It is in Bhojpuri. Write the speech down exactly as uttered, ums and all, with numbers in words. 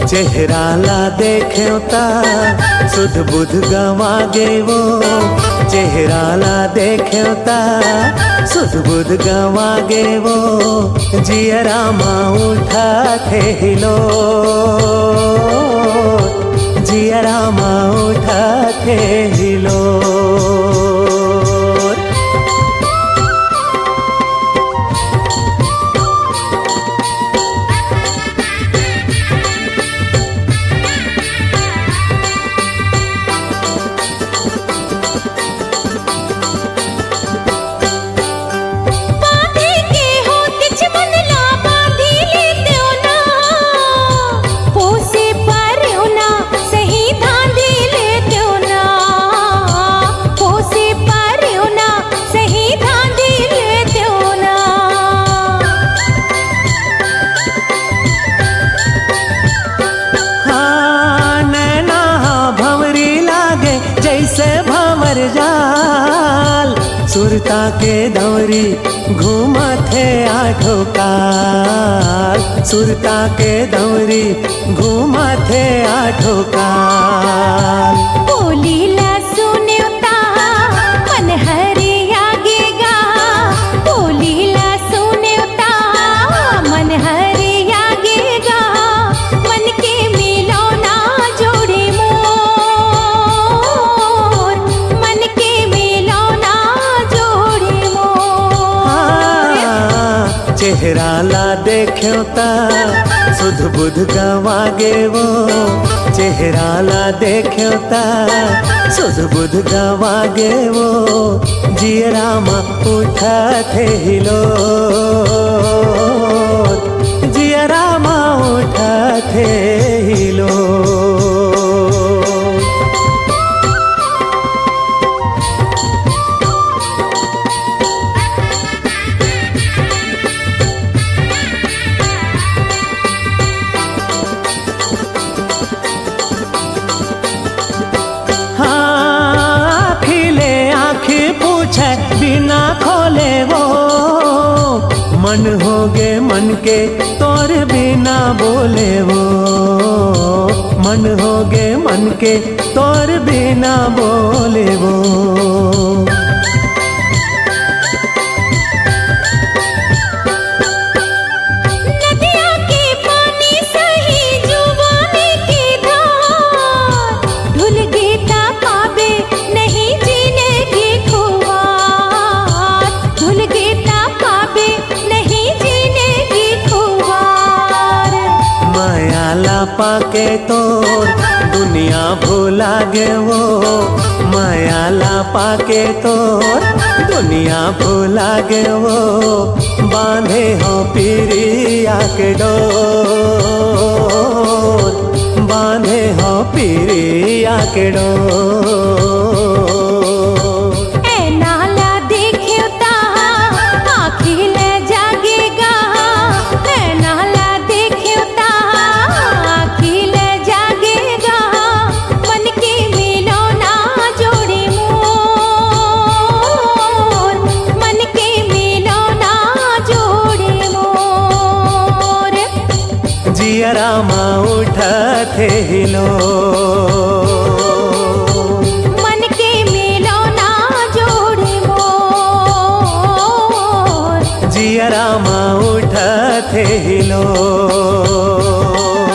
चेहरा ला देख्यो ता सुध बुध गवा गेवो, चेहरा ला देख्यो ता सुध बुध गवा गेवो, जियरा मा उठा थे हिलो, जियरा मा उठा थे हिलो। जैसे भंवर जाल सुरता के दौरी घूमा थे आठों काल, सुरता के दौरी घूमा थे आठों काल। बोली ला सुन्योता मन हरि आगेगा, बोली ला सुन्योता मन हरि आगेगा, मन के मिलो ना जोड़े चेहरा ला देख्यो ता सुध बुध गवा गेवो, चेहरा ला देख्यो ता सुध बुध गवा गेवो, जियरा मा उठा थे हिलो, जियरा मा उठा थे हिलो। बिना खोले वो मन हो गे मन के तोर बिना बोले वो, मन हो गे मन के तोर बिना बोले वो। पाके तोर दुनिया भूला गे वो, माया ला पाके तोर दुनिया भूला गे वो, बांधे हो पिरिया के डोर, बांधे हो पिरिया के डोर। जियरा मा उठा थे हिलो, मन के मिलो ना जोड़े मोर, जियरा मा उठा थे हिलो।